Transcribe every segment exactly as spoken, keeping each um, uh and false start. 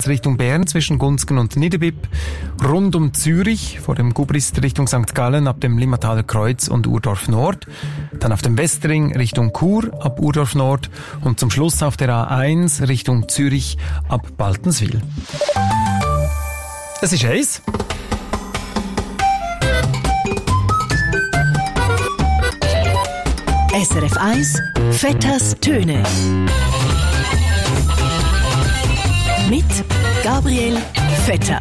Gubris Richtung Bern zwischen Gunzgen und Niederbipp, rund um Zürich vor dem Gubris Richtung Sankt Gallen ab dem Limmataler Kreuz und Urdorf Nord, dann auf dem Westring Richtung Chur ab Urdorf Nord und zum Schluss auf der A eins Richtung Zürich ab Baltenswil. Es ist eins. S R F eins Vetters Töne mit Gabriel Vetter.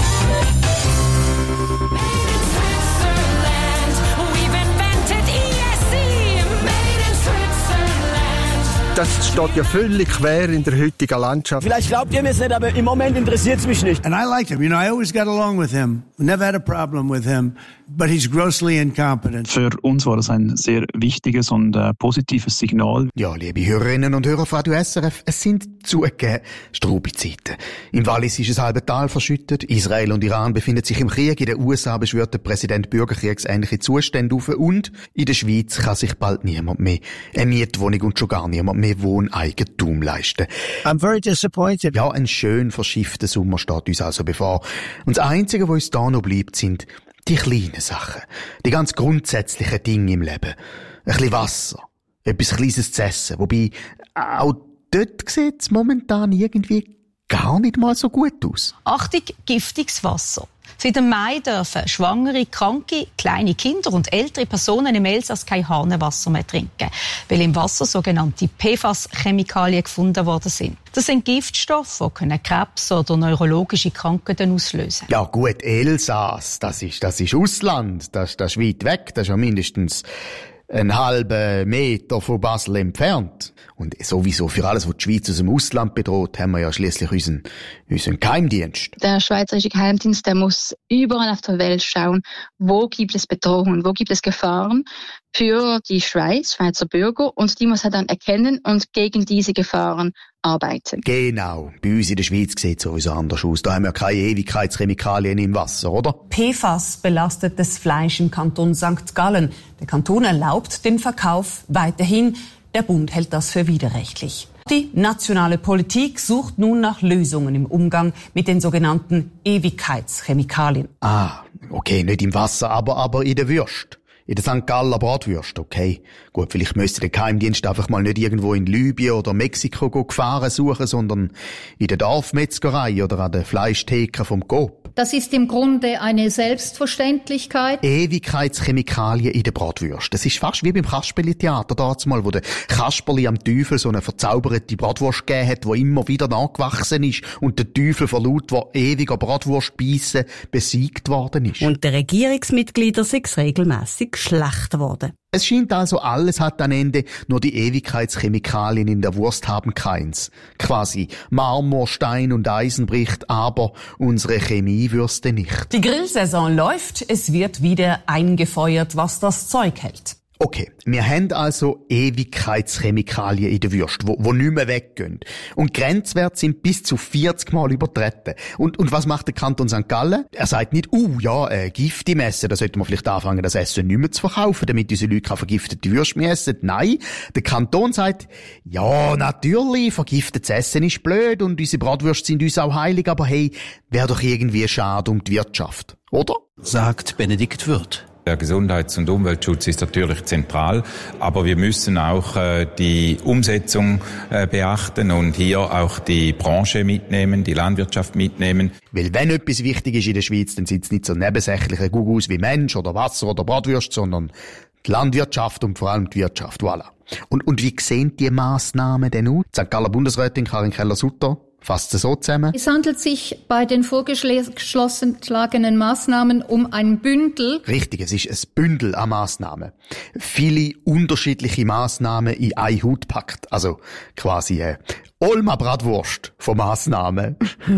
Das steht ja völlig quer in der heutigen Landschaft. Vielleicht glaubt ihr mir es nicht, aber im Moment interessiert es mich nicht. And I liked him. You know, I always got along with him. Never had a problem with him. But he's grossly incompetent. Für uns war das ein sehr wichtiges und äh, positives Signal. Ja, liebe Hörerinnen und Hörer von Radio S R F, es sind zugegeben strube Zeiten. Im Wallis ist das halbe Tal verschüttet, Israel und Iran befinden sich im Krieg, in den U S A beschwört der Präsident bürgerkriegsähnliche Zustände auf und in der Schweiz kann sich bald niemand mehr eine Mietwohnung und schon gar niemand mehr Wohneigentum leisten. I'm very disappointed. Ja, ein schön verschiffter Sommer steht uns also bevor. Und das Einzige, was uns da noch bleibt, sind die kleinen Sachen. Die ganz grundsätzlichen Dinge im Leben. Ein bisschen Wasser. Etwas Kleines zu essen. Wobei, auch dort sieht es momentan irgendwie gar nicht mal so gut aus. Achtung, giftiges Wasser. Seit dem Mai dürfen schwangere, kranke, kleine Kinder und ältere Personen im Elsass kein Hahnenwasser mehr trinken, weil im Wasser sogenannte P F A S-Chemikalien gefunden worden sind. Das sind Giftstoffe, die können Krebs oder neurologische Krankheiten auslösen. Ja gut, Elsass, das ist, das ist Ausland, das, das ist weit weg, das ist ja mindestens einen halben Meter von Basel entfernt. Und sowieso für alles, was die Schweiz aus dem Ausland bedroht, haben wir ja schliesslich unseren, unseren Geheimdienst. Der schweizerische Geheimdienst, der muss überall auf der Welt schauen, wo gibt es Bedrohungen, wo gibt es Gefahren für die Schweiz, Schweizer Bürger, und die muss er dann erkennen und gegen diese Gefahren arbeiten. Genau. Bei uns in der Schweiz sieht es sowieso anders aus. Da haben wir keine Ewigkeitschemikalien im Wasser, oder? P F A S belastet das Fleisch im Kanton Sankt Gallen. Der Kanton erlaubt den Verkauf weiterhin. Der Bund hält das für widerrechtlich. Die nationale Politik sucht nun nach Lösungen im Umgang mit den sogenannten Ewigkeitschemikalien. Ah, okay, nicht im Wasser, aber, aber in der Würst. In der Sankt Galler Bratwürst, okay. Gut, vielleicht müsste der Geheimdienst einfach mal nicht irgendwo in Libyen oder Mexiko Gefahren suchen, sondern in der Dorfmetzgerei oder an der Fleischtheke vom Coop. Das ist im Grunde eine Selbstverständlichkeit. Ewigkeitschemikalien in der Bratwurst. Das ist fast wie beim Kasperli-Theater damals mal, wo der Kasperli am Teufel so eine verzauberte Bratwurst gegeben hat, die immer wieder nachgewachsen ist und der Teufel vor lauter ewiger Bratwurstbeissen besiegt worden ist. Und der Regierungsmitglieder sind regelmässig schlecht geworden. Es scheint also, alles hat ein Ende, nur die Ewigkeitschemikalien in der Wurst haben keins. Quasi Marmor, Stein und Eisen bricht, aber unsere Chemiewürste nicht. Die Grillsaison läuft, es wird wieder eingefeuert, was das Zeug hält. Okay, wir haben also Ewigkeitschemikalien in der Würst, wo, wo nicht mehr weggehen. Und Grenzwerte sind bis zu vierzig Mal übertreten. Und, und was macht der Kanton Sankt Gallen? Er sagt nicht, uh, ja, äh, Gift im Essen, da sollte man vielleicht anfangen, das Essen nicht mehr zu verkaufen, damit unsere Leute vergiftete Würste mehr essen. Nein, der Kanton sagt, ja, natürlich, vergiftetes Essen ist blöd und unsere Bratwürste sind uns auch heilig, aber hey, wäre doch irgendwie schade um die Wirtschaft, oder? Sagt Benedikt Würth. Der Gesundheits- und Umweltschutz ist natürlich zentral, aber wir müssen auch äh, die Umsetzung äh, beachten und hier auch die Branche mitnehmen, die Landwirtschaft mitnehmen. Weil wenn etwas wichtig ist in der Schweiz, dann sind es nicht so nebensächliche Gugus wie Mensch oder Wasser oder Bratwürste, sondern die Landwirtschaft und vor allem die Wirtschaft. Voilà. Und, und wie sehen die Massnahmen denn aus? Sankt Galler Bundesrätin Karin Keller-Sutter fasst es so zusammen. Es handelt sich bei den vorgeschlagenen Maßnahmen um ein Bündel. Richtig, es ist ein Bündel an Massnahmen. Viele unterschiedliche Massnahmen in eine Haut packt. Also quasi eine Olma Bratwurst von Massnahmen.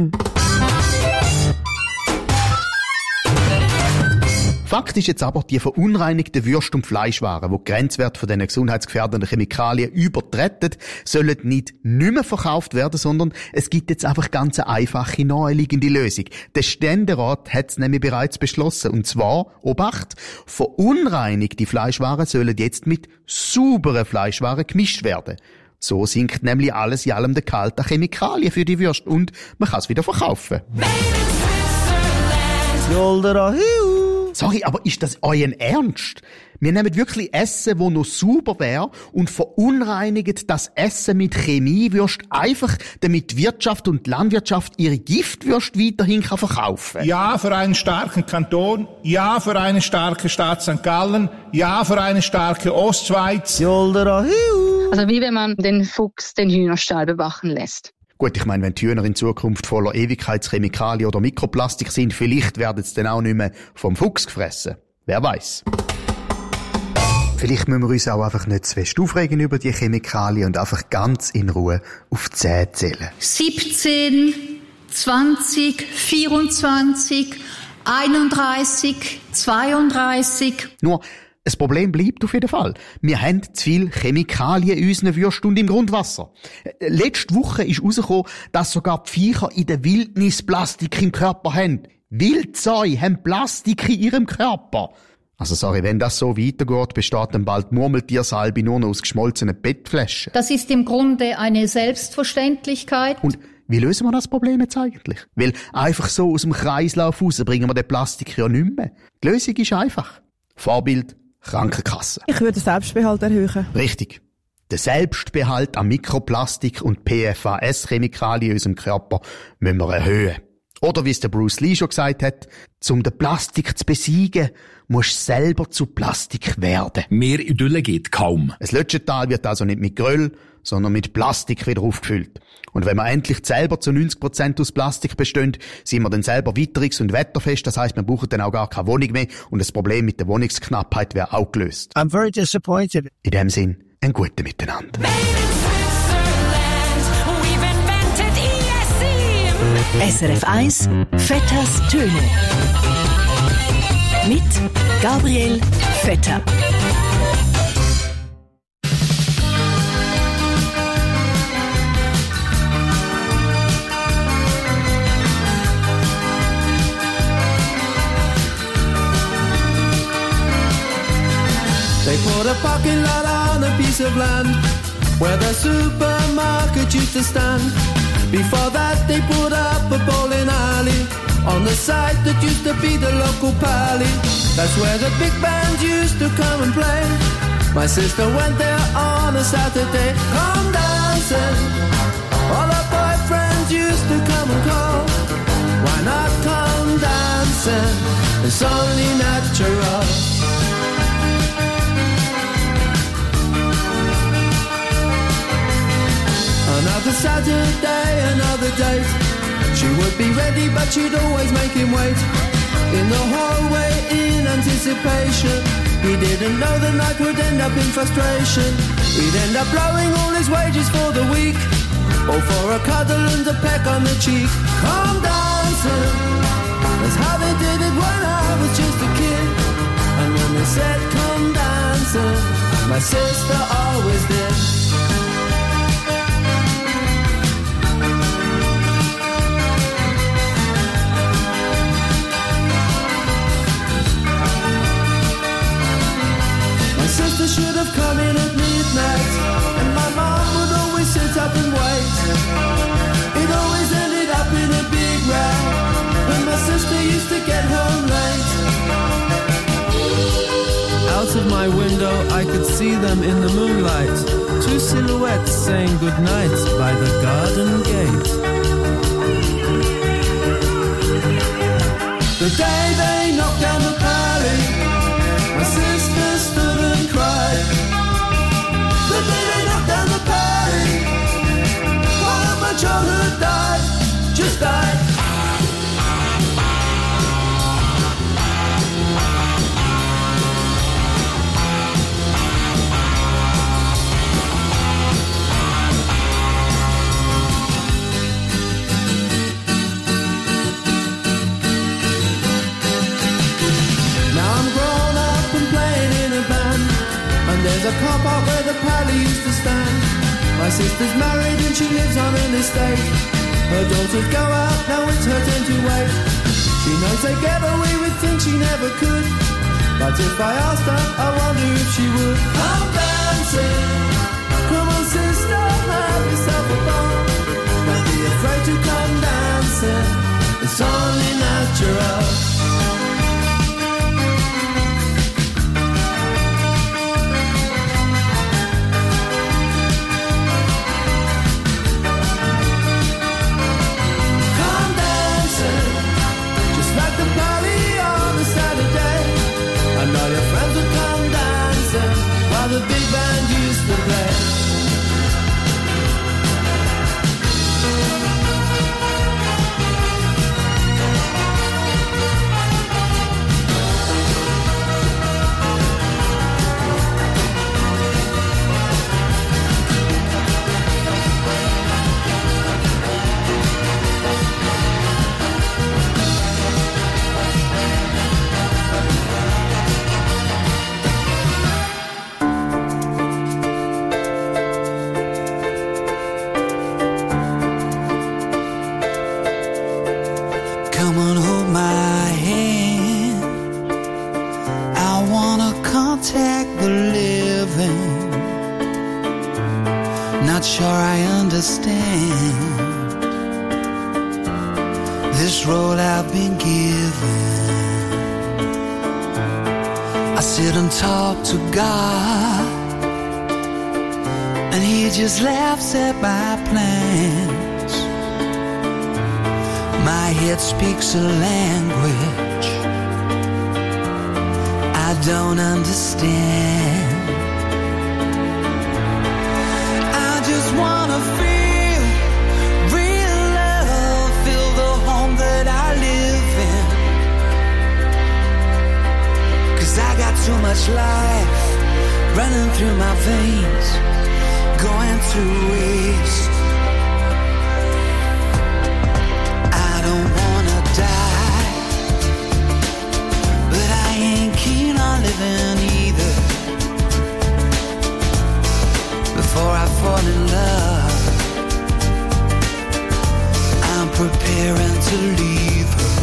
Fakt ist jetzt aber, die verunreinigten Würste und Fleischwaren, die die Grenzwerte von diesen gesundheitsgefährdenden Chemikalien übertreten, sollen nicht nicht mehr verkauft werden, sondern es gibt jetzt einfach ganz eine einfache, naheliegende Lösung. Der Ständerat hat es nämlich bereits beschlossen. Und zwar, Obacht, verunreinigte Fleischwaren sollen jetzt mit sauberen Fleischwaren gemischt werden. So sinkt nämlich alles in allem der Gehalt an Chemikalien für die Würste und man kann es wieder verkaufen. Sorry, aber ist das euer Ernst? Wir nehmen wirklich Essen, das noch sauber wäre und verunreinigen das Essen mit Chemiewürst einfach, damit die Wirtschaft und die Landwirtschaft ihre Giftwürste weiterhin verkaufen kann. Ja für einen starken Kanton, ja für eine starke Stadt Sankt Gallen, ja für eine starke Ostschweiz. Also wie wenn man den Fuchs den Hühnerstall bewachen lässt. Gut, ich meine, wenn die Hühner in Zukunft voller Ewigkeitschemikalien oder Mikroplastik sind, vielleicht werden sie dann auch nicht mehr vom Fuchs gefressen. Wer weiß? Vielleicht müssen wir uns auch einfach nicht zu fest aufregen über die Chemikalien und einfach ganz in Ruhe auf die Zähne zählen. siebzehn, zwanzig, vierundzwanzig, einunddreißig, zweiunddreißig. Nur, ein Problem bleibt auf jeden Fall. Wir haben zu viel Chemikalien in unseren Würsten und im Grundwasser. Letzte Woche ist herausgekommen, dass sogar die Viecher in der Wildnis Plastik im Körper haben. Wildsäue haben Plastik in ihrem Körper. Also sorry, wenn das so weitergeht, besteht dann bald Murmeltiersalbe nur noch aus geschmolzenen Bettflaschen. Das ist im Grunde eine Selbstverständlichkeit. Und wie lösen wir das Problem jetzt eigentlich? Weil einfach so aus dem Kreislauf raus bringen wir den Plastik ja nicht mehr. Die Lösung ist einfach. Vorbild Krankenkasse. Ich würde den Selbstbehalt erhöhen. Richtig. Den Selbstbehalt an Mikroplastik und P F A S-Chemikalien in unserem Körper müssen wir erhöhen. Oder wie es der Bruce Lee schon gesagt hat, um den Plastik zu besiegen, musst du selber zu Plastik werden. Mehr Idylle geht kaum. Ein Lötschental wird also nicht mit Gröll, sondern mit Plastik wieder aufgefüllt. Und wenn wir endlich selber zu neunzig Prozent aus Plastik bestehen, sind wir dann selber witterungs- und wetterfest. Das heisst, wir brauchen dann auch gar keine Wohnung mehr und das Problem mit der Wohnungsknappheit wäre auch gelöst. I'm very disappointed. In dem Sinn, ein gutes Miteinander. S R F eins Vetters Töne mit Gabriel Vetter. They put a parking lot on a piece of land where the supermarket used to stand. Before that they put up a bowling alley on the site that used to be the local pally. That's where the big band used to come and play. My sister went there on a Saturday. Come dancing, all her boyfriends used to come and call. Why not come dancing? It's only natural. Another Saturday, another date. She would be ready, but she'd always make him wait. In the hallway, in anticipation. He didn't know the night would end up in frustration. He'd end up blowing all his wages for the week, or for a cuddle and a peck on the cheek. Come dancing, that's how they did it when I was just a kid. And when they said come dancing, my sister always did. Sister should have come in at midnight, and my mom would always sit up and wait. It always ended up in a big row when my sister used to get home late. Out of my window I could see them in the moonlight, two silhouettes saying goodnight by the garden gate. The day they knocked down the pally, my sister stood and cried. The day they knocked down the party, part of my childhood died, just died. There's a car park where the pally used to stand. My sister's married and she lives on an estate. Her daughters go out, now it's her turn to wait. She knows they get away with things she never could, but if I asked her, I wonder if she would. Come dancing, come on sister, people. Don't be afraid to come dancing. It's only natural. Come dancing, just like the party on a Saturday. And all your friends will come dancing while the big band used to play. Come and hold my hand. I wanna contact the living. Not sure I understand this role I've been given. I sit and talk to God, and He just laughs at my plans. My head speaks a language I don't understand. I just wanna feel real love, feel the home that I live in. 'Cause I got too much life running through my veins, going to waste. Keen on living either. Before I fall in love, I'm preparing to leave her.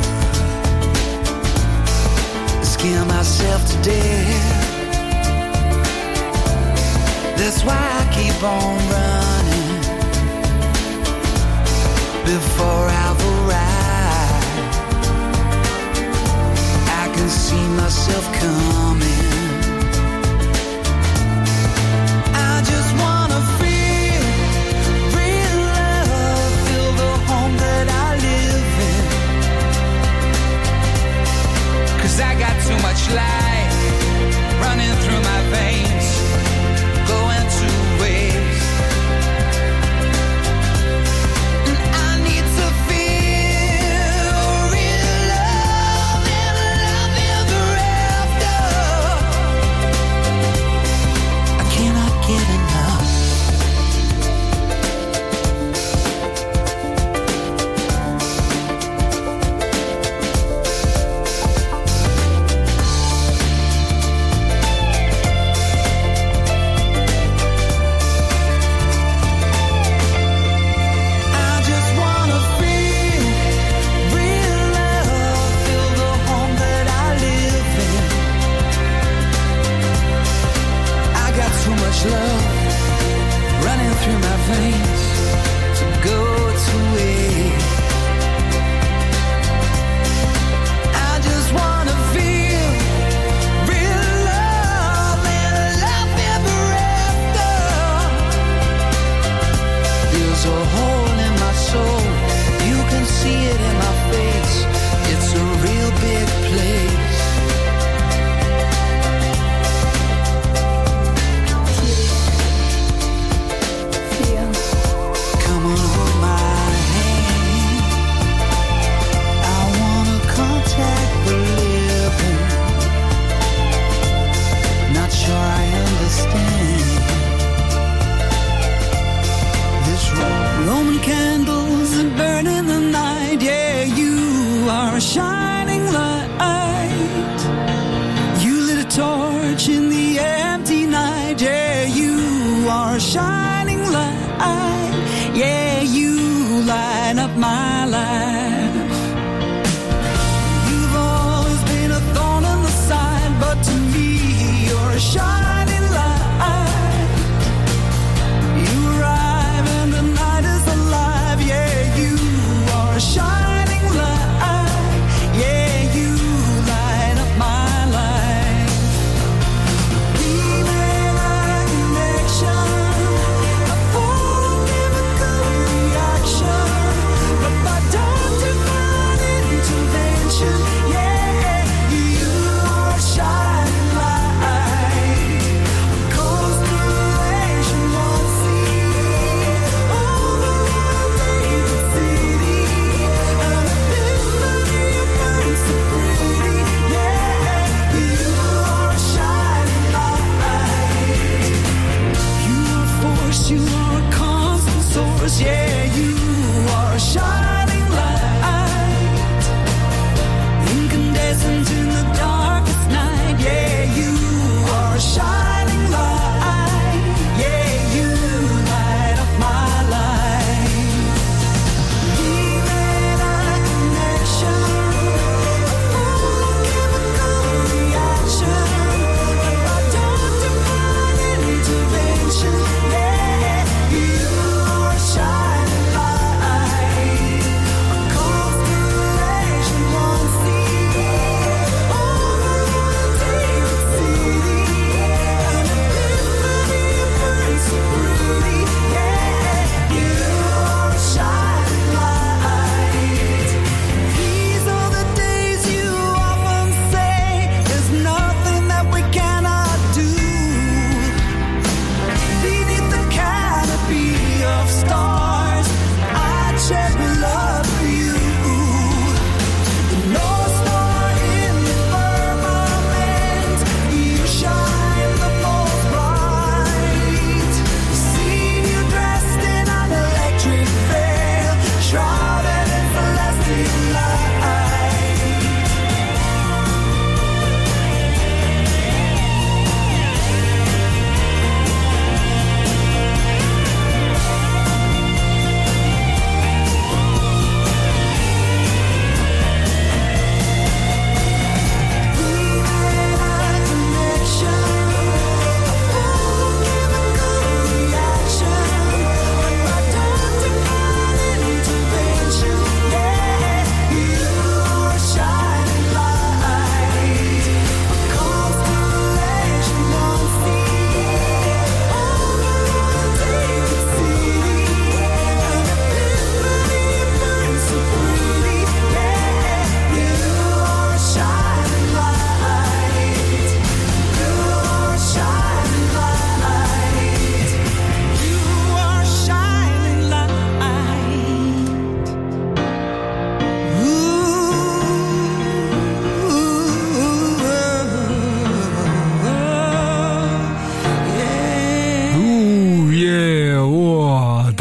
Scare myself to death. That's why I keep on running before I've arrived. I can see myself coming. I just wanna feel real love, feel the home that I live in. 'Cause I got too much life running through my veins, going to waste. And I need to feel real love and love ever after.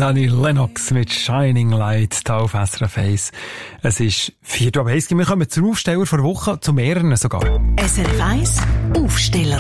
Annie Lennox mit Shining Light hier auf S R F eins. Es ist vier Uhr eins. Wir kommen zum Aufsteller vor Woche, zu mehreren sogar. S R F eins Aufsteller.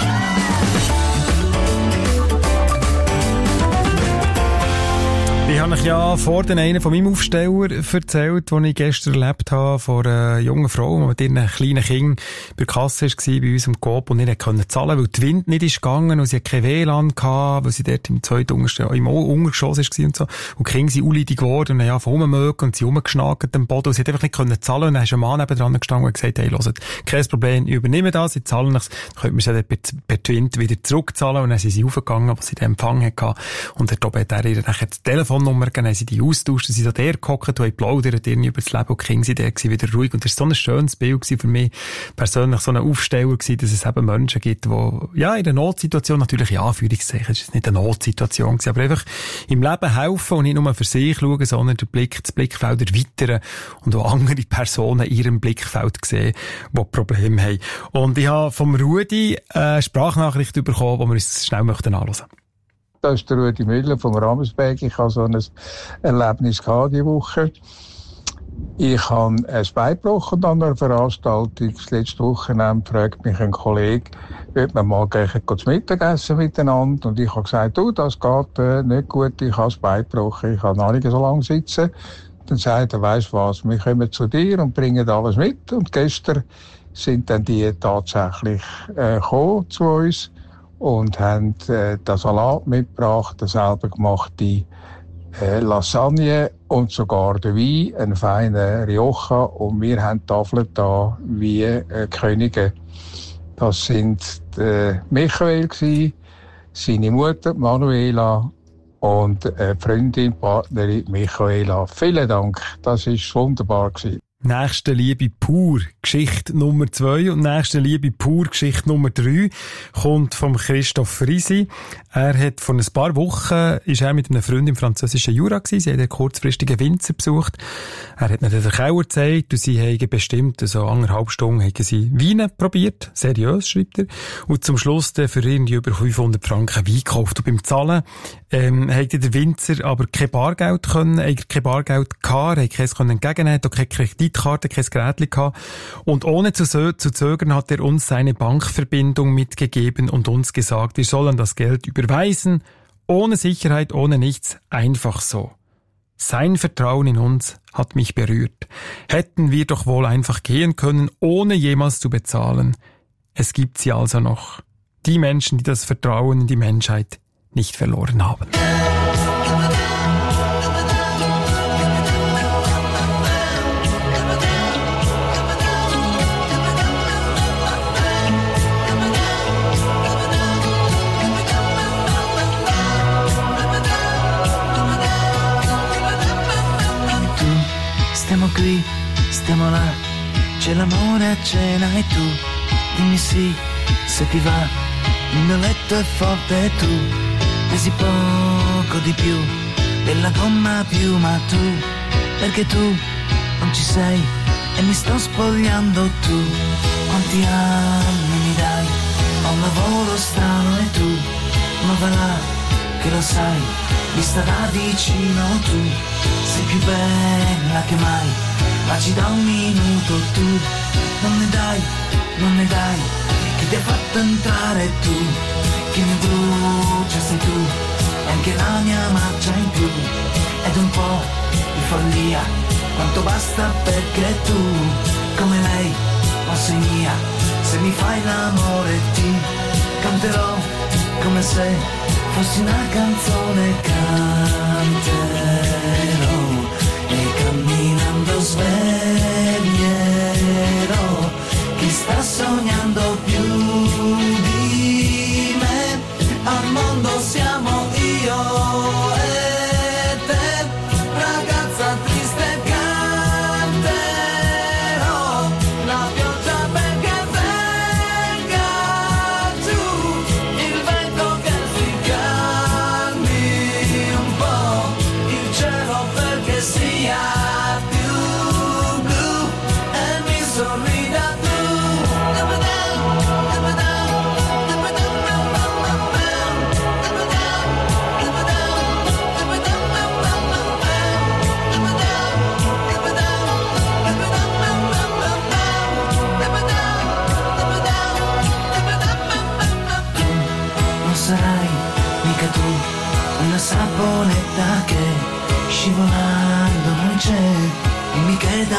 Ich habe euch ja vor den einen von meinem Aufsteller erzählt, den ich gestern erlebt habe, von einer jungen Frau, die mit ihren kleinen Kindern bei der Kasse war, bei uns im Coop, und nicht konnte zahlen, weil der Wind nicht ist gegangen und sie hat kein W L A N gehabt, weil sie dort im zweiten Unterste- im Untergeschoss war und so. Und die Kinder sind unleidig geworden und haben ja von rumgemögen und sie rumgeschnagt am Boden und sie hat einfach nicht können zahlen. Und dann ist ein Mann nebendran gestanden und gesagt, hey, hört, kein Problem, ich übernehme das, sie zahlen nichts, dann könnte man sie dann per, per Twint wieder zurückzahlen. Und dann sind sie aufgegangen, was sie den Empfang hatte. Und dort oben hat er ihr nachher das Telefon Nummer gegeben, haben sie die austauscht, sie sind da der gehockt und haben plaudert irgendwie über das Leben und die Kinder sind da wieder ruhig. Und das war so ein schönes Bild für mich persönlich, so ein Aufsteller gewesen, dass es eben Menschen gibt, die, ja, in einer Notsituation, natürlich in Anführungszeichen, es ist nicht eine Notsituation gewesen, aber einfach im Leben helfen und nicht nur für sich schauen, sondern den Blick, das Blickfeld erweitern und auch andere Personen in ihrem Blickfeld sehen, die Probleme haben. Und ich habe vom Rudi eine Sprachnachricht bekommen, die wir uns schnell möchten anhören. Das ist der Rudi Müller vom Ramensberg. Ich hatte so ein Erlebnis diese Woche. Ich habe ein Bein gebrochen an einer Veranstaltung. Das letzte Wochenende fragt mich ein Kollege, ob wir mal gehen zu Mittagessen miteinander. Und ich habe gesagt, du, das geht äh, nicht gut, ich habe das Bein gebrochen, ich kann noch nicht so lange sitzen. Dann sagt er, weisst du was, wir kommen zu dir und bringen alles mit. Und gestern sind dann die tatsächlich äh, gekommen zu uns und haben äh, den Salat mitgebracht, eine selber gemachte äh, Lasagne und sogar den Wein, einen feinen Rioja. Und wir haben Tafeln da wie äh, Könige. Das sind äh, Michael gsi, seine Mutter Manuela und äh, Freundin, Partnerin Michaela. Vielen Dank, das ist wunderbar gewesen. Nächste Liebe pur, Geschichte Nummer zwei und nächste Liebe pur, Geschichte Nummer drei kommt vom Christoph Frisi. Er hat vor ein paar Wochen, ist er mit einem Freund im französischen Jura gewesen. Sie haben einen kurzfristigen Winzer besucht. Er hat ihnen den Keller gezeigt und sie haben bestimmt so anderthalb Stunden haben sie Weine probiert. Seriös, schreibt er. Und zum Schluss dann für irgendwie über fünfhundert Franken Wein gekauft. Und beim Zahlen, ähm, hat der Winzer aber kein Bargeld können, eigentlich kein Bargeld gehabt, er hat keins entgegennehmen, auch keine Kreditkarte, kein Gerät gehabt. Und ohne zu, zu zögern hat er uns seine Bankverbindung mitgegeben und uns gesagt, wir sollen das Geld überweisen, ohne Sicherheit, ohne nichts, einfach so. Sein Vertrauen in uns hat mich berührt. Hätten wir doch wohl einfach gehen können, ohne jemals zu bezahlen. Es gibt sie also noch. Die Menschen, die das Vertrauen in die Menschheit nicht verloren haben. Stiamo qui, stiamo là, c'è l'amore a cena e tu dimmi sì, se ti va, il mio letto è forte e tu pesi poco di più della gomma piuma, tu, perché tu non ci sei e mi sto spogliando. Tu quanti anni mi dai, ho un lavoro strano e tu, ma va là che lo sai, vista da vicino tu sei più bella che mai, ma ci dà un minuto. Tu non ne dai, non ne dai, chi ti ha fatto entrare tu, chi mi brucia sei tu, e anche la mia marcia in più, ed un po' di follia, quanto basta perché tu, come lei, non sei mia, se mi fai l'amore ti canterò come se fossi una canzone, canterò e camminando sveglierò chi sta sognando più di me. Al mondo siamo io e te, ragazza triste, canterò la pioggia perché venga giù, il vento che si calmi un po', il cielo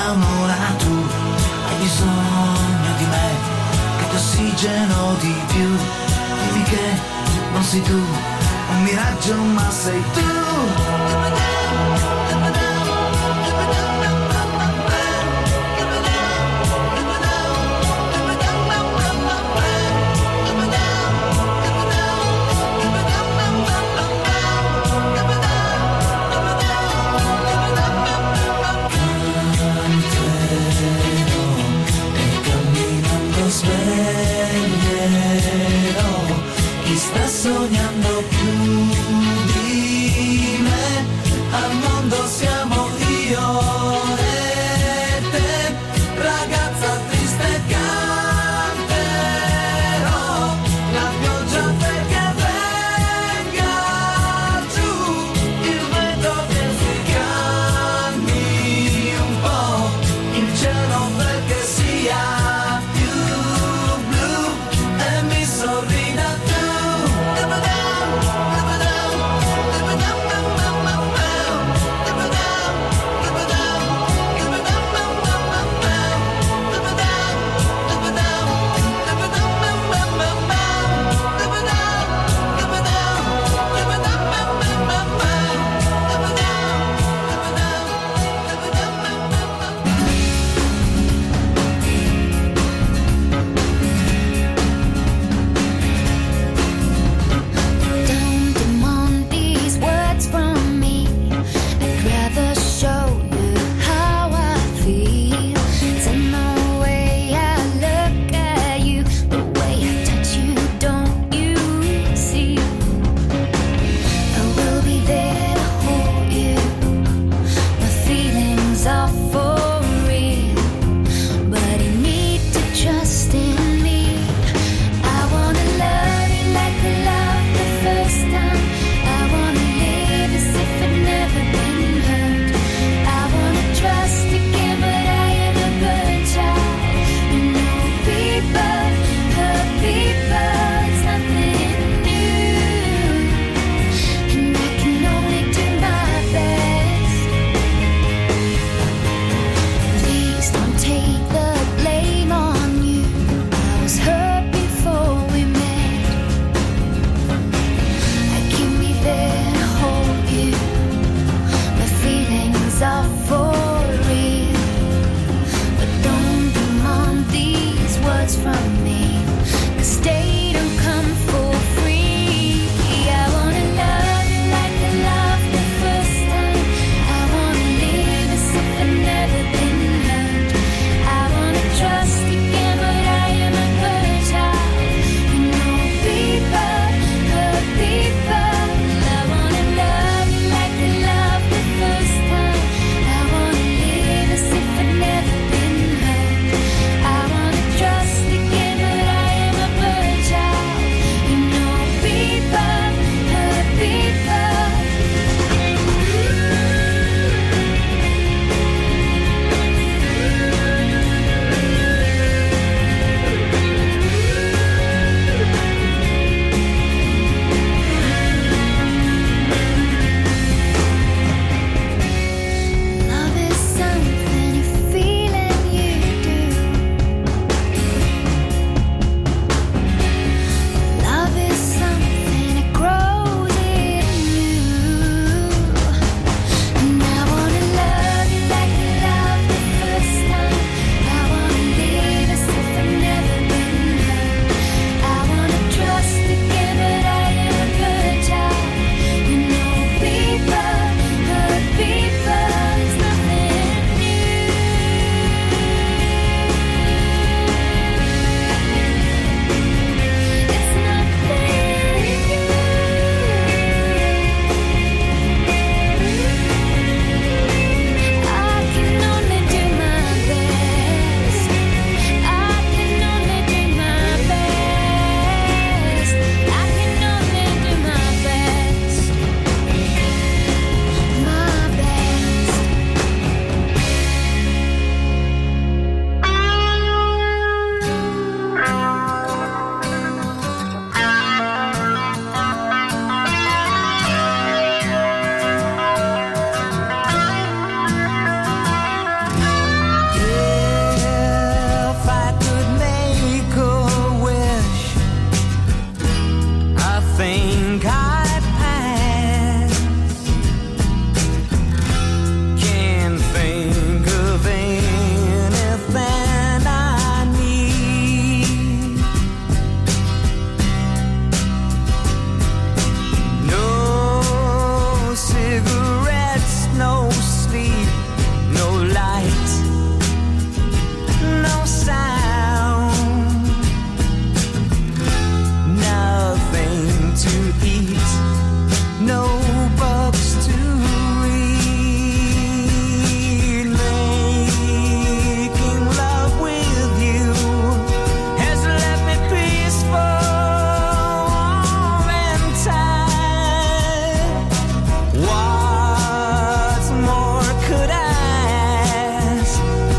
da un'ora tu hai bisogno di me, che ti ossigeno di più, dimmi che non sei tu, un miraggio ma sei tu. Sveglierò chi sta sognando più di me,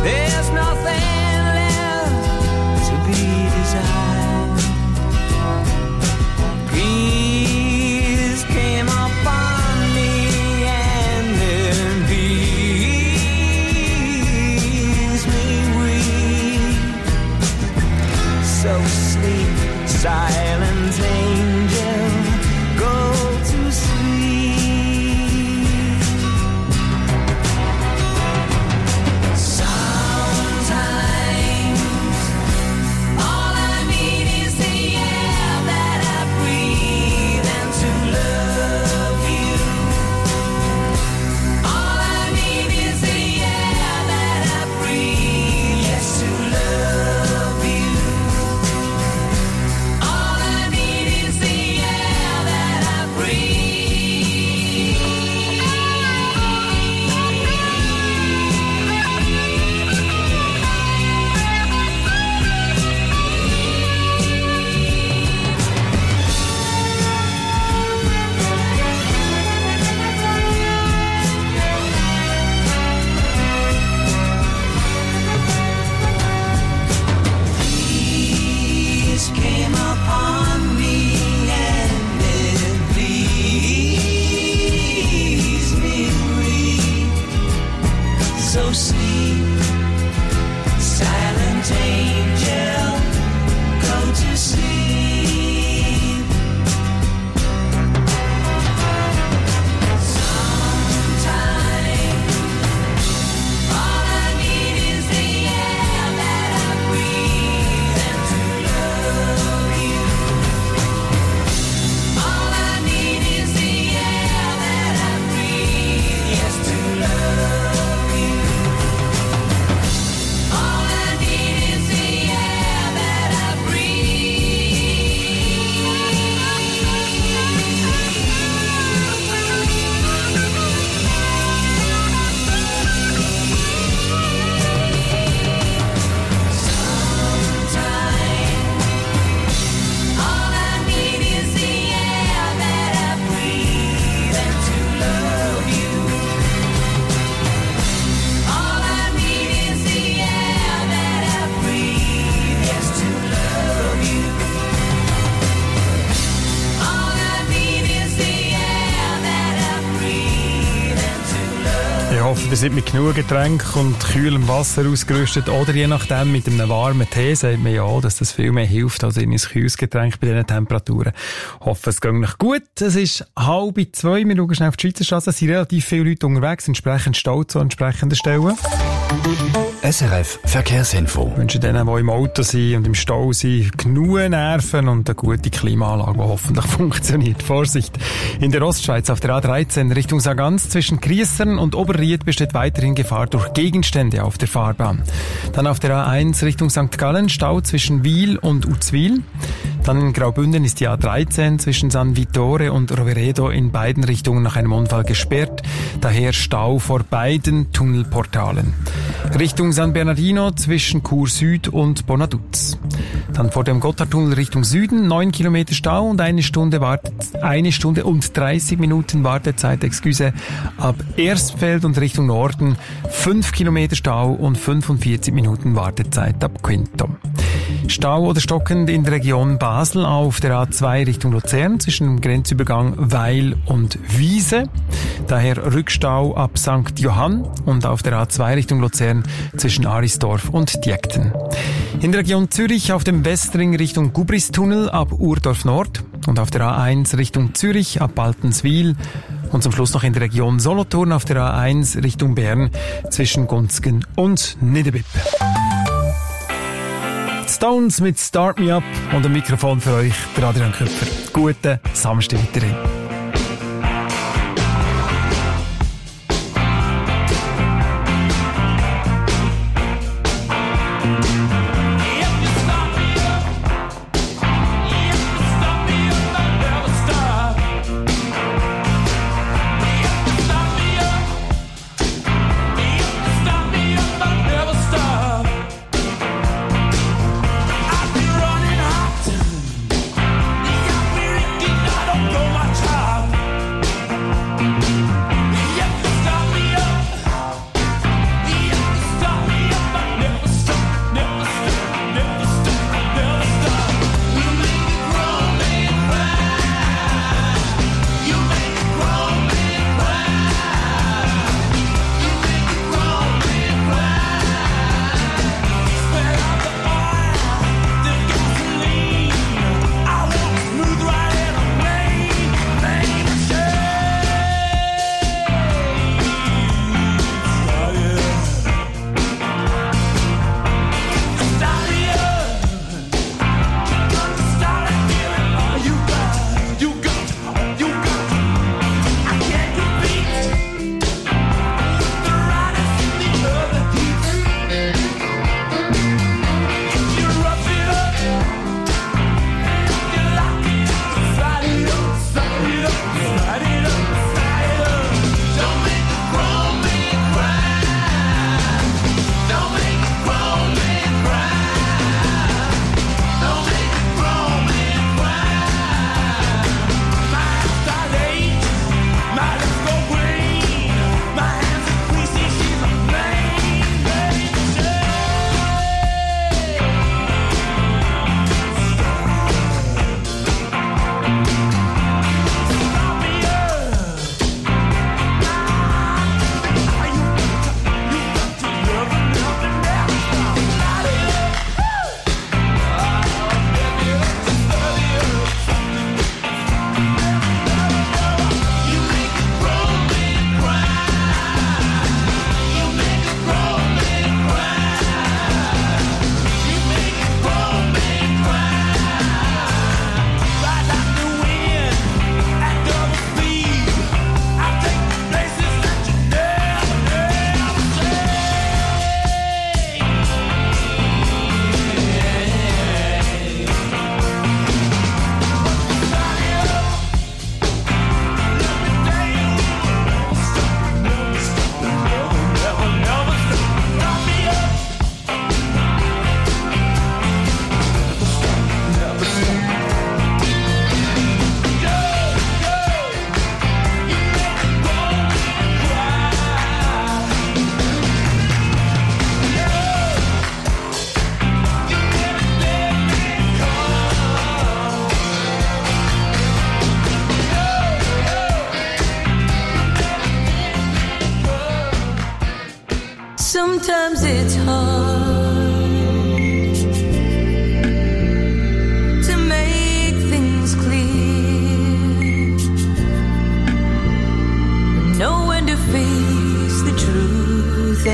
There's nothing left to be desired. Peace came upon me and then peace me weak. So sleep, silent angel, go to sleep. Ihr seid mit genug Getränk und kühlem Wasser ausgerüstet oder je nachdem mit einem warmen Tee, sagt man ja, dass das viel mehr hilft als in ein kühles Getränk bei diesen Temperaturen. Ich hoffe, es geht noch gut. Es ist halb zwei, wir schauen schnell auf die Schweizer Straße. Es sind relativ viele Leute unterwegs, entsprechend stolz an entsprechenden Stellen. S R F Verkehrsinfo. Ich wünsche denen, die im Auto sind und im Stau sind, genug Nerven und eine gute Klimaanlage, die hoffentlich funktioniert. Vorsicht! In der Ostschweiz auf der A dreizehn Richtung Sargans zwischen Griessern und Oberried besteht weiterhin Gefahr durch Gegenstände auf der Fahrbahn. Dann auf der A eins Richtung Sankt Gallen Stau zwischen Wil und Uzwil. Dann in Graubünden ist die A dreizehn zwischen San Vittore und Roveredo in beiden Richtungen nach einem Unfall gesperrt. Daher Stau vor beiden Tunnelportalen. Richtung San Bernardino zwischen Chur Süd und Bonaduz. Dann vor dem Gotthardtunnel Richtung Süden neun Kilometer Stau und eine Stunde wartet, eine Stunde und dreißig Minuten Wartezeit, excuse. Ab Erstfeld und Richtung Norden fünf Kilometer Stau und fünfundvierzig Minuten Wartezeit ab Quinto. Stau oder stockend in der Region Basel auf der A zwei Richtung Luzern zwischen dem Grenzübergang Weil und Wiese. Daher Rückstau ab Sankt Johann und auf der A zwei Richtung Luzern zwischen Arisdorf und Diekten. In der Region Zürich auf dem Westring Richtung Gubristunnel ab Urdorf Nord und auf der A eins Richtung Zürich ab Baltenswil. Und zum Schluss noch in der Region Solothurn auf der A eins Richtung Bern zwischen Gunzgen und Niederbipp. Stones mit Start Me Up und ein Mikrofon für euch, der Adrian Köpfer. Guten Samstag weiterhin. Stop me up.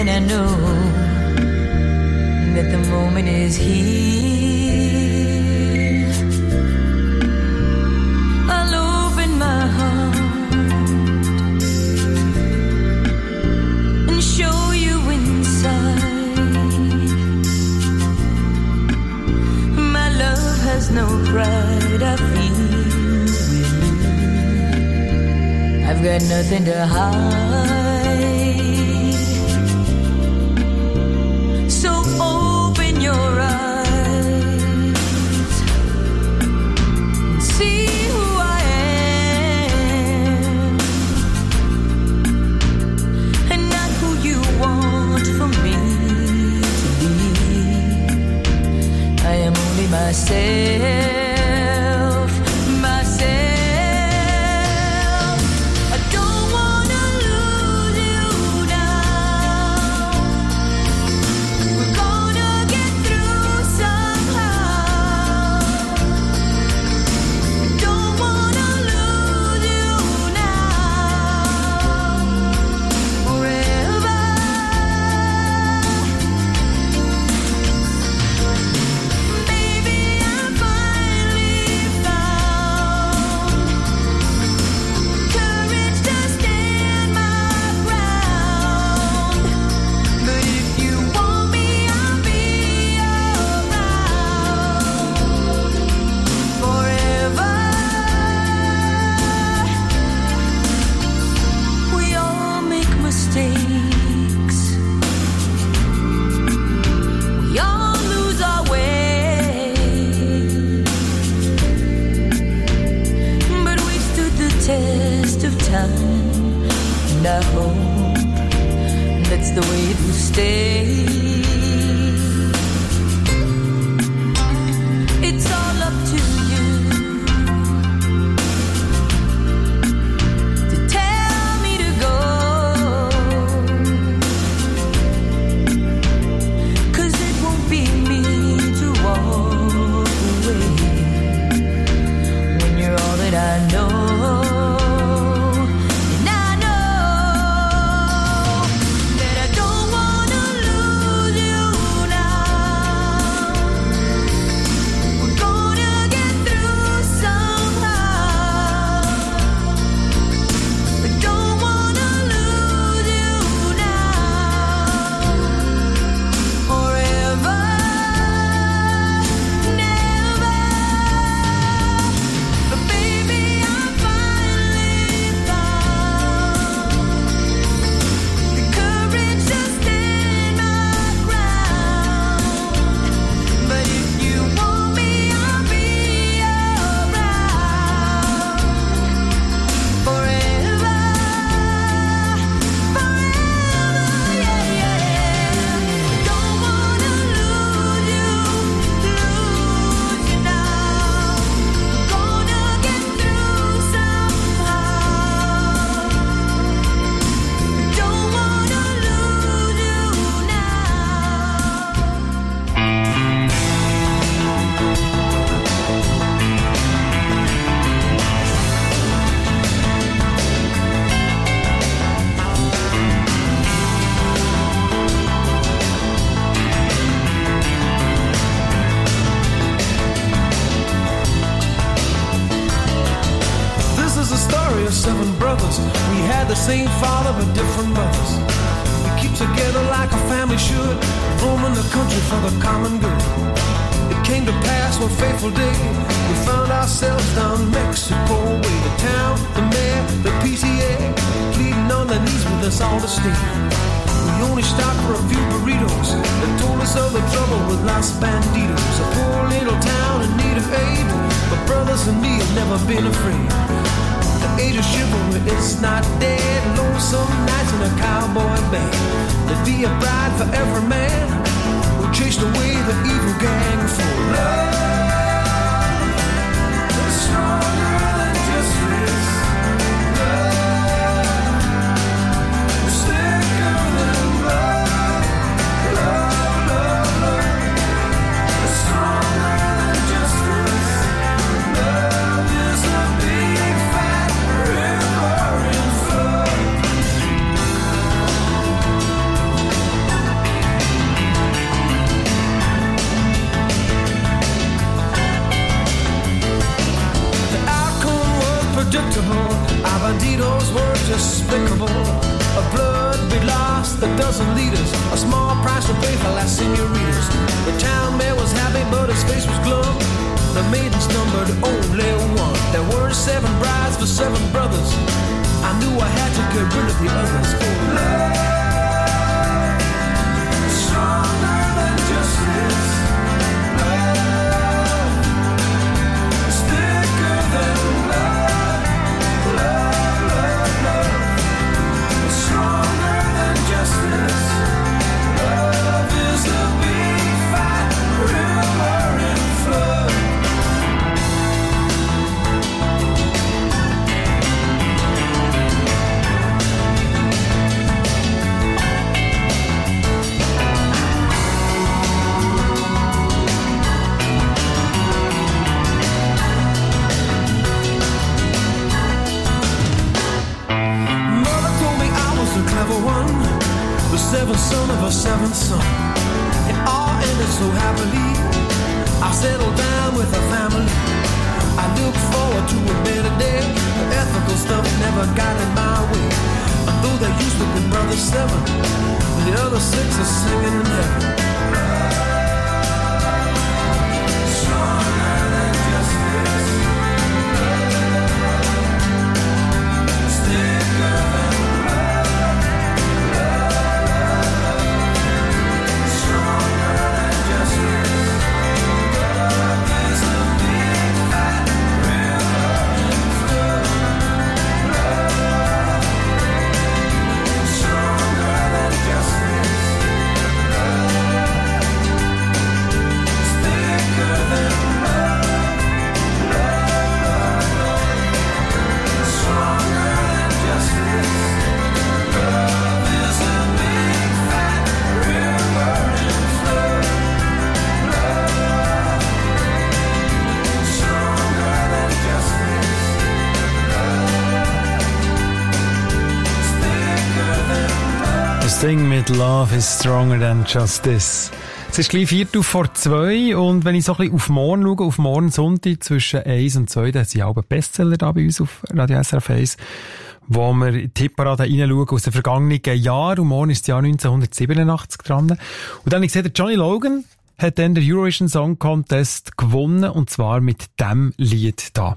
then I know that the moment is here. I'll open my heart and show you inside. My love has no pride, I feel with you. I've got nothing to hide. Your eyes and see who I am, and not who you want for me to be. I am only myself. And I hope that's the way it will stay. It's all up to you to tell me to go, 'cause it won't be me to walk away when you're all that I know. Seven brothers, we had the same father but different mothers. We keep together like a family should, roaming the country for the common good. It came to pass one fateful day, we found ourselves down Mexico way. The town, the mayor, the P T A, pleading on their knees with us all to stay. We only stopped for a few burritos that told us of the trouble with Los Banditos. A poor little town in need of aid, but brothers and me have never been afraid. The age of chivalry, it's not dead. Lonesome nights in a cowboy band. There'd be a bride for every man who chased away the evil gang for love. It's stronger than just this. Love is thicker than blood. Love, love, love. It's stronger than just this. Love is a big fat river in flood. despicable. A blood be lost, a dozen liters, a small price to pay for last senoritas. The town mayor was happy, but his face was glum. The maidens numbered only one. There were seven brides for seven brothers. I knew I had to get rid of the others. For love, stronger than justice. Love, thicker than love. Love, love, love, stronger than justice. Love is a big fat river in flood. One, the seventh son of a seventh son. It all ended so happily. I settled down with a family. I look forward to a better day. The ethical stuff never got in my way. And though there used to be brother seven, the other six are singing in heaven. Stronger than justice. Thicker than Sing mit Love is stronger than justice. Es ist gleich Viertel vor zwei und wenn ich so ein bisschen auf morgen schaue, auf morgen Sonntag zwischen eins und zwei, dann sind auch Bestseller da bei uns auf Radio S R F eins, wo wir in die Tipparade reinschauen aus den vergangenen Jahren und morgen ist das Jahr neunzehnhundertsiebenundachtzig dran. Und dann habe ich gesehen, Johnny Logan hat dann den Eurovision Song Contest gewonnen und zwar mit dem Lied da.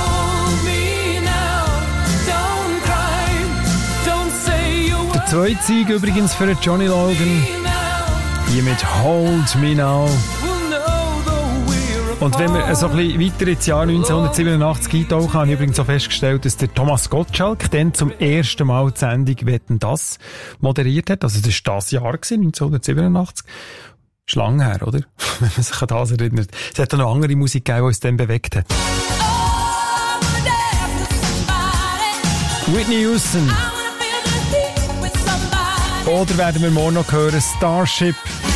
Der zweite Sieg übrigens für Johnny Logan. Hier mit Hold Me Now. Und wenn wir so ein bisschen weiter ins Jahr neunzehnhundertsiebenundachtzig eintauchen, habe ich übrigens auch festgestellt, dass der Thomas Gottschalk dann zum ersten Mal die Sendung «Wetten, das» moderiert hat. Also das war das Jahr neunzehnhundertsiebenundachtzig. Ist lang her, oder? Wenn man sich an das erinnert. Es hat auch noch andere Musik gegeben, die uns dann bewegt hat. Whitney Houston. Oder werden wir morgen noch hören, Starship.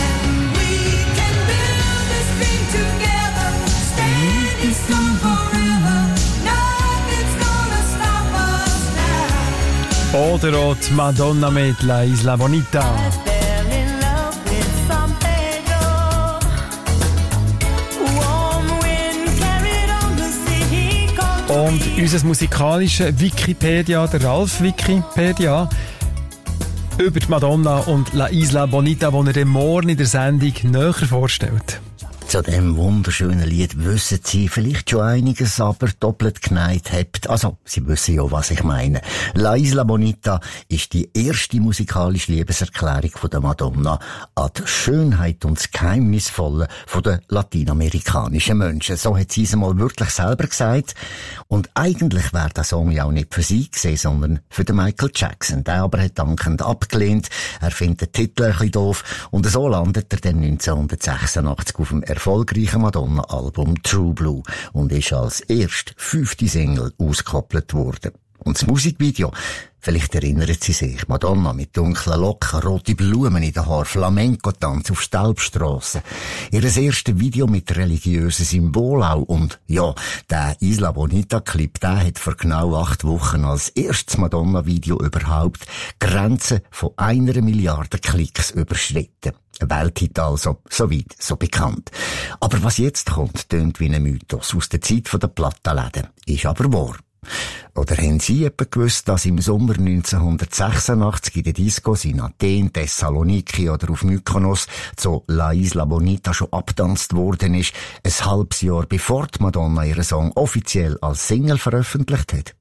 Oder auch die Madonna mit La Isla Bonita. Und unser musikalischer Wikipedia, der Ralf Wikipedia, über die Madonna und La Isla Bonita, die er dem morgen in der Sendung näher vorstellt. Zu dem wunderschönen Lied wissen Sie vielleicht schon einiges, aber doppelt geneigt habt. Also, Sie wissen ja, was ich meine. La Isla Bonita ist die erste musikalische Liebeserklärung von der Madonna an die Schönheit und das Geheimnisvolle von den lateinamerikanischen Menschen. So hat sie es einmal wirklich selber gesagt. Und eigentlich wäre der Song ja auch nicht für sie gewesen, sondern für den Michael Jackson. Der aber hat dankend abgelehnt. Er findet den Titel ein bisschen doof. Und so landet er dann neunzehnhundertsechsundachtzig auf dem erfolgreichen Madonna-Album True Blue und ist als erste fünfte Single ausgekoppelt worden. Und das Musikvideo, vielleicht erinnern Sie sich, Madonna mit dunklen Locken, rote Blumen in den Haaren, Flamenco-Tanz auf Staubstrassen. Ihr erstes Video mit religiösen Symbolen auch. Und ja, der Isla Bonita-Clip, der hat vor genau acht Wochen als erstes Madonna-Video überhaupt Grenzen von einer Milliarde Klicks überschritten. Ein Welthit also, so weit, so bekannt. Aber was jetzt kommt, tönt wie ein Mythos aus der Zeit der Plattenläden, ist aber wahr. Oder haben Sie etwa gewusst, dass im Sommer neunzehnhundertsechsundachtzig in den Discos in Athen, Thessaloniki oder auf Mykonos so La Isla Bonita schon abgetanzt worden ist, ein halbes Jahr bevor die Madonna ihren Song offiziell als Single veröffentlicht hat?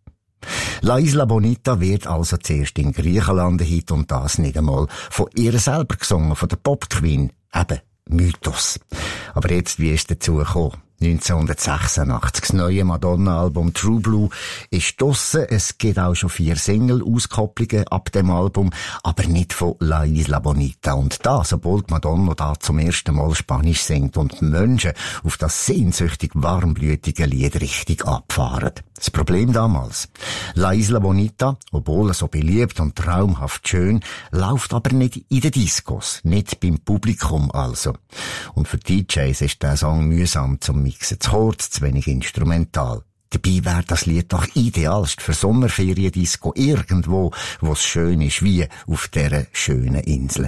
La Isla Bonita wird also zuerst in Griechenland ein Hit und das nicht einmal von ihr selber gesungen, von der Pop-Queen, eben Mythos. Aber jetzt, wie ist es dazu gekommen? neunzehnhundertsechsundachtzig. Das neue Madonna-Album True Blue ist draussen. Es gibt auch schon vier Single-Auskopplungen ab dem Album, aber nicht von La Isla Bonita. Und das, obwohl die Madonna da zum ersten Mal Spanisch singt und die Menschen auf das sehnsüchtig warmblütige Lied richtig abfahren. Das Problem damals: La Isla Bonita, obwohl er so beliebt und traumhaft schön, läuft aber nicht in den Discos, nicht beim Publikum also. Und für D Js ist der Song mühsam zum Mixen, zu kurz, zu wenig instrumental. Dabei wäre das Lied doch idealst für Sommerferiendisco irgendwo, wo es schön ist, wie auf dieser schönen Insel.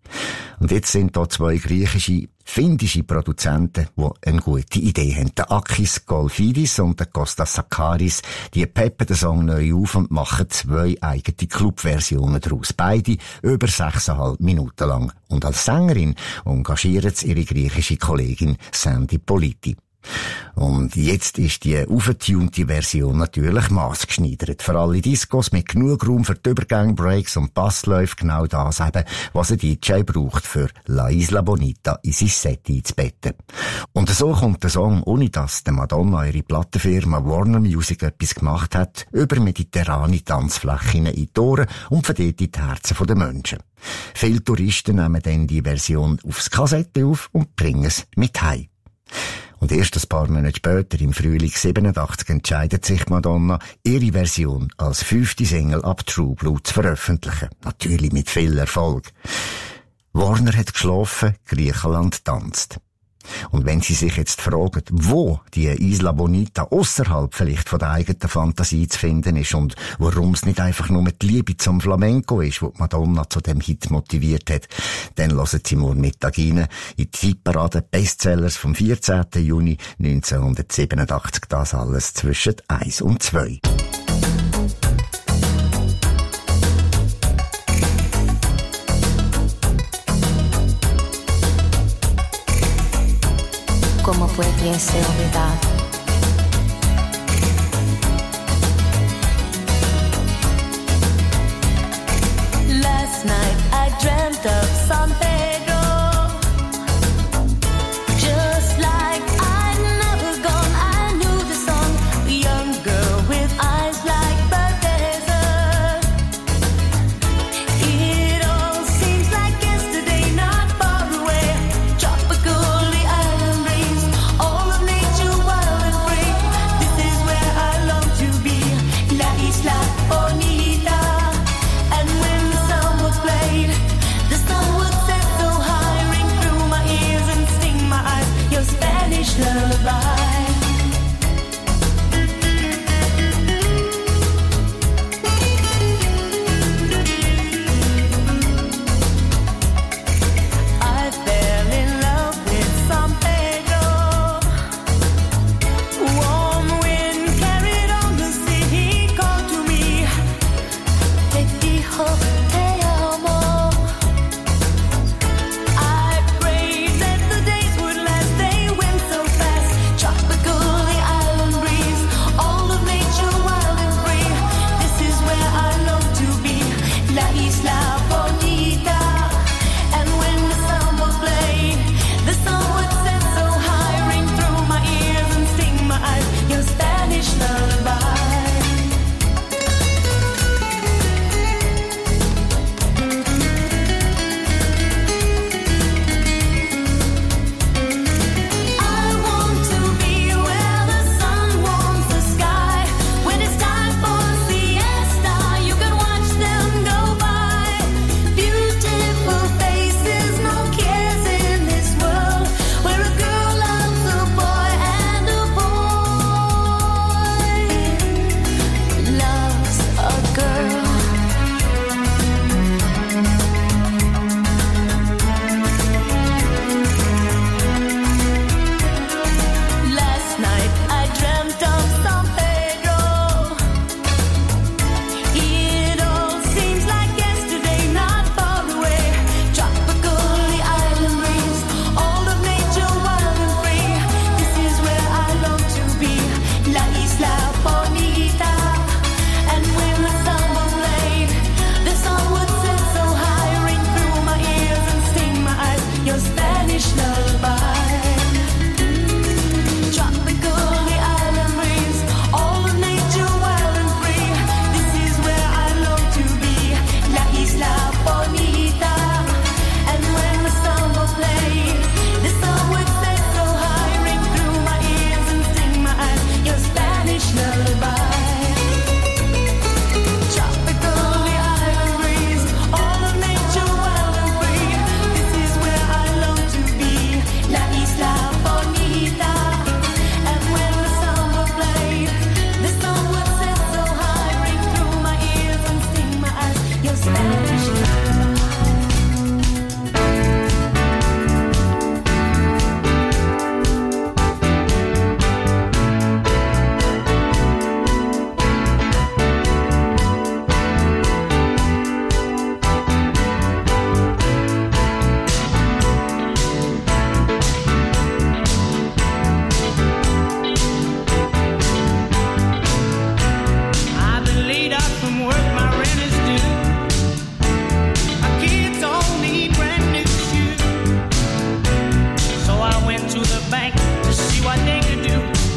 Und jetzt sind da zwei griechische, findische Produzenten, die eine gute Idee haben. Der Akis Golfidis und der Kostas Sakaris, die peppen den Song neu auf und machen zwei eigene Clubversionen daraus. Beide über sechseinhalb Minuten lang. Und als Sängerin engagieren sie ihre griechische Kollegin Sandy Politi. Und jetzt ist die aufgetunte Version natürlich maßgeschneidert. Für alle Discos mit genug Raum für die Übergänge, Breaks und Bassläufe, genau das eben, was ein D J braucht, für La Isla Bonita in sein Set einzubetten. Und so kommt der Song, ohne dass der Madonna ihre Plattenfirma Warner Music etwas gemacht hat, über mediterrane Tanzflächen in die Ohren und verdient in die Herzen der Menschen. Viele Touristen nehmen dann die Version aufs Kassette auf und bringen es mit heim. Und erst ein paar Monate später, im Frühling siebenundachtzig, entscheidet sich Madonna, ihre Version als fünfte Single ab True Blue zu veröffentlichen. Natürlich mit viel Erfolg. Warner hat geschlafen, Griechenland tanzt. Und wenn Sie sich jetzt fragen, wo die Isla Bonita ausserhalb vielleicht von der eigenen Fantasie zu finden ist und warum es nicht einfach nur die Liebe zum Flamenco ist, wo Madonna zu dem Hit motiviert hat, dann hören Sie morgen Mittag rein in die Hitparade Bestsellers vom vierzehnten Juni neunzehnhundertsiebenundachtzig. Das alles zwischen eins und zwei. ¿Cómo pudiese olvidar? Last night I dreamt of San Pedro, just like I'd never gone. I knew the song, the young girl with eyes like the desert. It all seems like yesterday, not far away. Tropical, the island breeze, all of nature wild.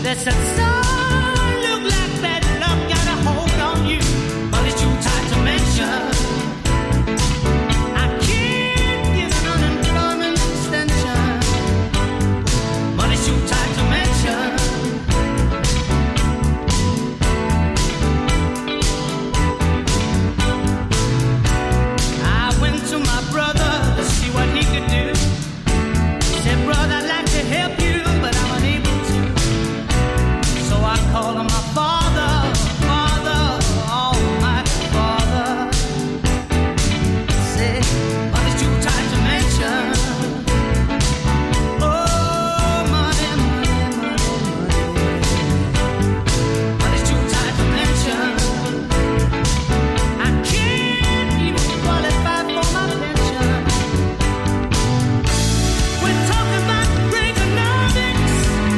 That's the sun look like bad luck got a hold on you, but it's too tight to mention. I can't give an unemployment extension, but it's too tight to mention. I went to my brother to see what he could do. He said, brother, I'd like to help you, but I'm unable to. So I called on my father, father, almighty father. Said, but it's too tight to mention. Oh, money, money, money, money. But it's too tight to mention. I can't even qualify for my pension. We're talking about Reaganomics.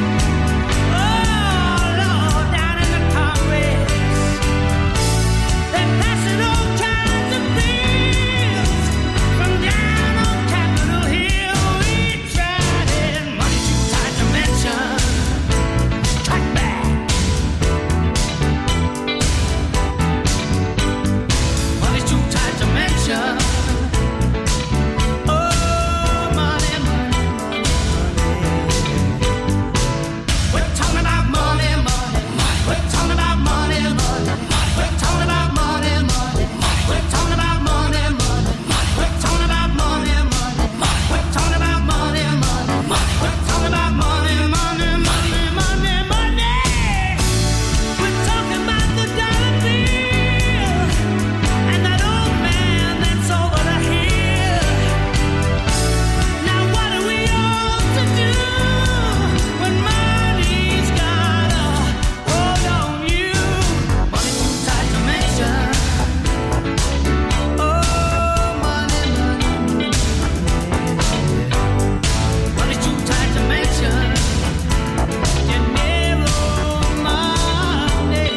Oh, Lord, down in the Congress. They're passing all kinds of bills from down on Capitol Hill. We tried it. Money too tight to mention. Cut back. Money too tight to mention. Oh, money, money, money, money. We're talking about money, money, money. We're talking about money, money, money. We're talking about money, money, money. We're talking about money, money, money. We're talking about money, money, money. We're talking about money, money, money. We're talking about money, money, money, money, money. We're talking about the dollar bill and that old man that's over the hill. Now what are we all to do when money's got a hold on you? Money too tight to mention. Oh, money, money, money. Money too tight to mention. Dinero, money.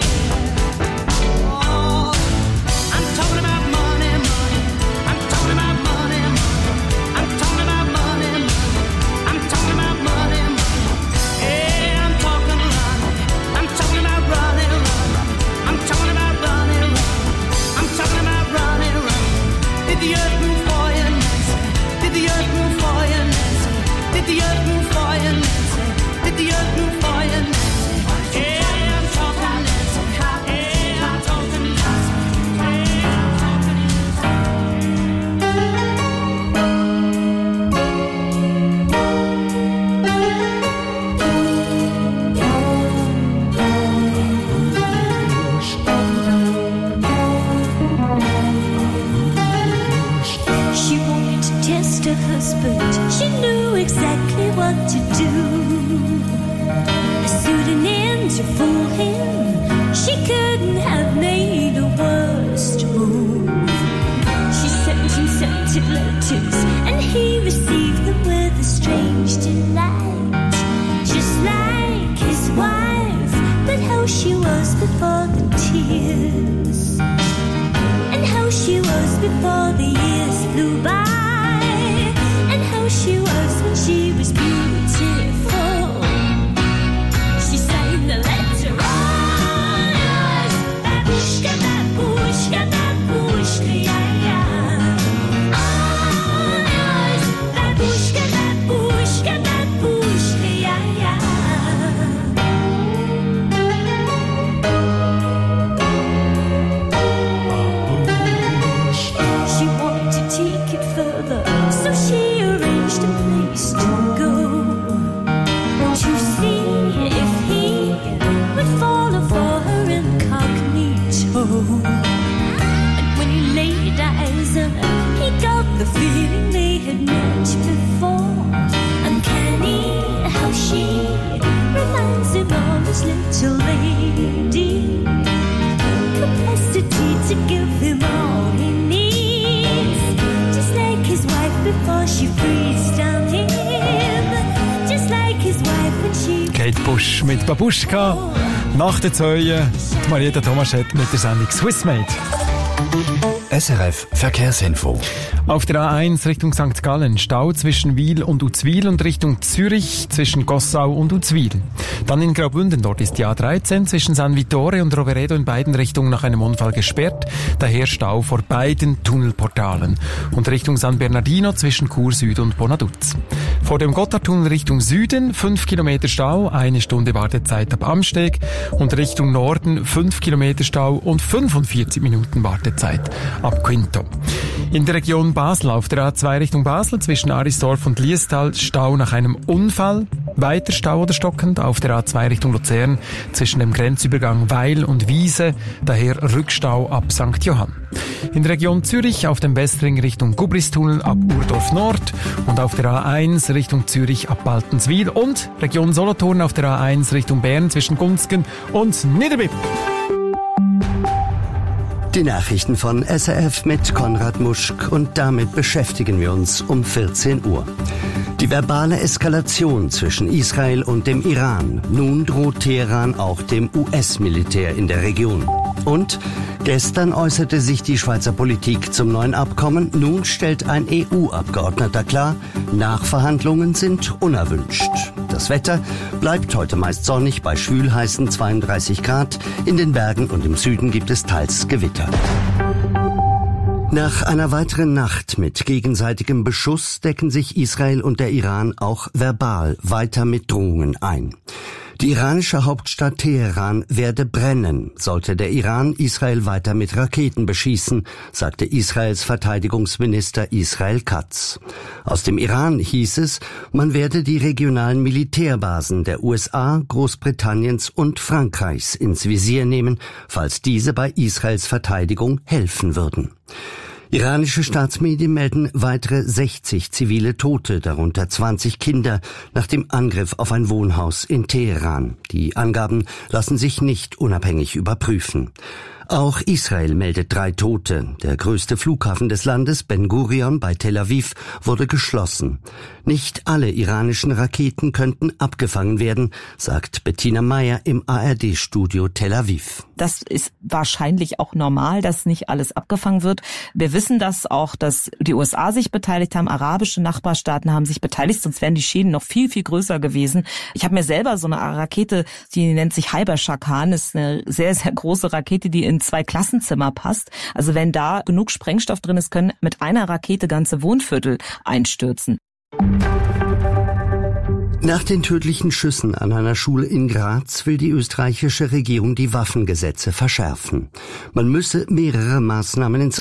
Oh, I'm talking about money, money. I'm talking about money, money. I'm talking about money, money. I'm talking about money, money. Yeah, I'm talking money. I'm talking about running, running. I'm talking about running, running. I'm talking about running, running. Did the earth move for you, Nancy? Did the earth move for you, Nancy? Did the earth move for you, Nancy? Did the earth move for you, Nancy? Yeah, I'm talking Nancy. Yeah, I'm talking Nancy. Yeah, I'm talking She wanted to test her husband. She knew exactly what to do. Suiting in to fool him. She couldn't have made a worse move. She sent him scented letters, and he received them with a strange delight. Just like his wife, but how she was before the tears, and how she was before the years flew by, and how she was when she was beautiful. She sang the letter on yours, babushka, babushka, babushka, yeah, yeah. On yours, babushka, babushka, babushka, yeah, yeah. She wanted to take it further, so she arranged a place to go, to see if he would follow for her incognito. And when he laid eyes on her, he got the feeling they had met before. Uncanny how she reminds him of his little lady. Capacity to give him all he needs, just like his wife before she freezes down him, just like his wife when she... Kate Bush mit Babuschka. Nach der Zeuje, Marietta Thomaschett mit der Sendung Swissmade. S R F Verkehrsinfo. Auf der A eins Richtung Sankt Gallen Stau zwischen Wil und Uzwil und Richtung Zürich zwischen Gossau und Uzwil. Dann in Graubünden, dort ist die A dreizehn zwischen San Vittore und Roveredo in beiden Richtungen nach einem Unfall gesperrt, daher Stau vor beiden Tunnelportalen. Und Richtung San Bernardino zwischen Chur Süd und Bonaduz. Vor dem Gotthardtunnel Richtung Süden fünf Kilometer Stau, eine Stunde Wartezeit ab Amsteg und Richtung Norden fünf Kilometer Stau und fünfundvierzig Minuten Wartezeit ab Quinto. In der Region Basel auf der A zwei Richtung Basel zwischen Arisdorf und Liestal Stau nach einem Unfall. Weiter Stau oder stockend auf der A zwei Richtung Luzern zwischen dem Grenzübergang Weil und Wiese, daher Rückstau ab Sankt Johann. In der Region Zürich auf dem Westring Richtung Gubristunnel ab Urdorf Nord und auf der A eins Richtung Zürich ab Baltenswil und Region Solothurn auf der A eins Richtung Bern zwischen Gunzgen und Niederbipp. Die Nachrichten von S R F mit Konrad Muschk und damit beschäftigen wir uns um vierzehn Uhr. Die verbale Eskalation zwischen Israel und dem Iran. Nun droht Teheran auch dem U S-Militär in der Region. Und gestern äußerte sich die Schweizer Politik zum neuen Abkommen. Nun stellt ein E U-Abgeordneter klar, Nachverhandlungen sind unerwünscht. Das Wetter bleibt heute meist sonnig bei schwülheißen zweiunddreißig Grad. In den Bergen und im Süden gibt es teils Gewitter. Nach einer weiteren Nacht mit gegenseitigem Beschuss decken sich Israel und der Iran auch verbal weiter mit Drohungen ein. Die iranische Hauptstadt Teheran werde brennen, sollte der Iran Israel weiter mit Raketen beschießen, sagte Israels Verteidigungsminister Israel Katz. Aus dem Iran hieß es, man werde die regionalen Militärbasen der U S A, Großbritanniens und Frankreichs ins Visier nehmen, falls diese bei Israels Verteidigung helfen würden. Iranische Staatsmedien melden weitere sechzig zivile Tote, darunter zwanzig Kinder, nach dem Angriff auf ein Wohnhaus in Teheran. Die Angaben lassen sich nicht unabhängig überprüfen. Auch Israel meldet drei Tote. Der größte Flughafen des Landes, Ben Gurion bei Tel Aviv, wurde geschlossen. Nicht alle iranischen Raketen könnten abgefangen werden, sagt Bettina Meyer im A R D-Studio Tel Aviv. Das ist wahrscheinlich auch normal, dass nicht alles abgefangen wird. Wir wissen das auch, dass die U S A sich beteiligt haben, arabische Nachbarstaaten haben sich beteiligt, sonst wären die Schäden noch viel, viel größer gewesen. Ich habe mir selber so eine Rakete, die nennt sich Hypershock Khan, ist eine sehr, sehr große Rakete, die in zwei Klassenzimmer passt. Also wenn da genug Sprengstoff drin ist, können mit einer Rakete ganze Wohnviertel einstürzen. Nach den tödlichen Schüssen an einer Schule in Graz will die österreichische Regierung die Waffengesetze verschärfen. Man müsse mehrere Maßnahmen ins